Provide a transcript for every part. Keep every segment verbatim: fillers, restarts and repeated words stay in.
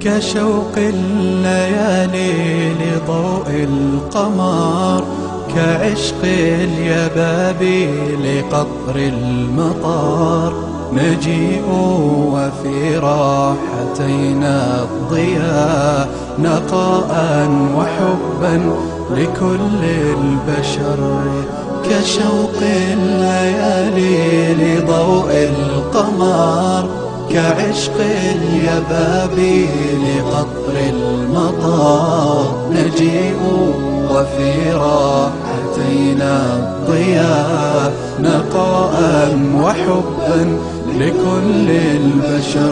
كشوق الليالي لضوء القمر، كعشق اليبابي لقطر المطر. نجيء وفي راحتينا الضياء، نقاء وحبا لكل البشر. كشوق الليالي لضوء القمر، كعشق اليبابي لقطر المطر. نجيء وفي راحتينا الضياء، نقاء وحبا لكل البشر.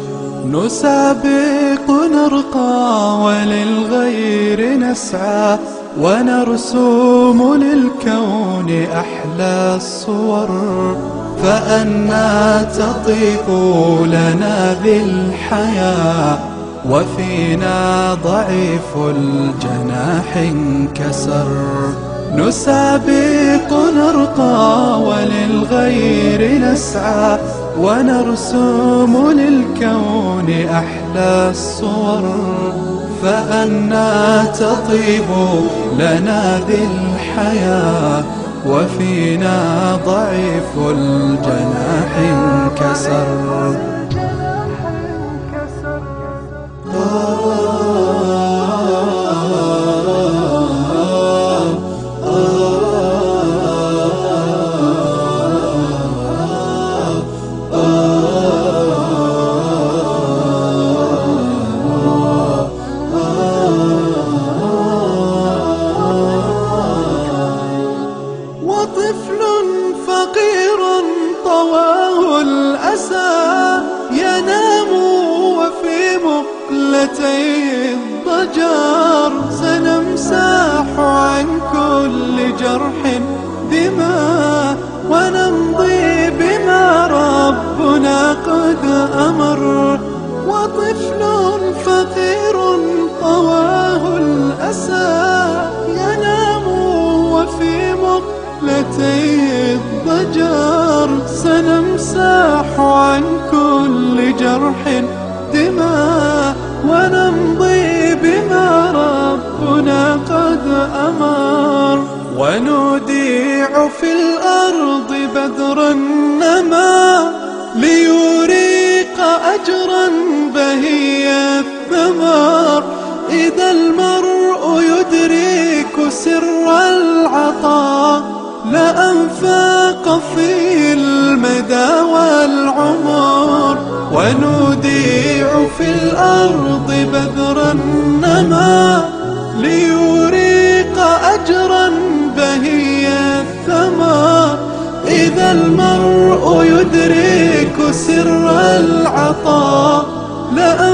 نسابق نرقى وللغير نسعى، ونرسم للكون أحلى الصور. فأنا تطيب لنا بالحياة، وفينا ضعيف الجناح انكسر. نسابق نرقى وللغير نسعى، ونرسم للكون أحلى الصور. فأنا تطيب لنا بالحياة، وفينا ضعيف الجناح انكسر. وطفل فقير طواه الأسى، ينام وفي مقلتيه الضجر. سنمسح عن كل جرح دماء، ونمضي بما ربنا قد أمر. وطفل فقير طواه الأسى، ينام وفي مقلتيه الضجر. سنمسح عن كل جرح دماء، ونمضي بما ربنا قد أمر. ونوديع في الأرض بدرا نما، ليريق أجرا بهي الثمر. إذا المرء يدرك سر العطاء، لأنفاق في المدى والعمر. ونوديع في الأرض بدرا نما، ليريق أجرا بهي الثمر. إذا المرء يدرك سر العطاء،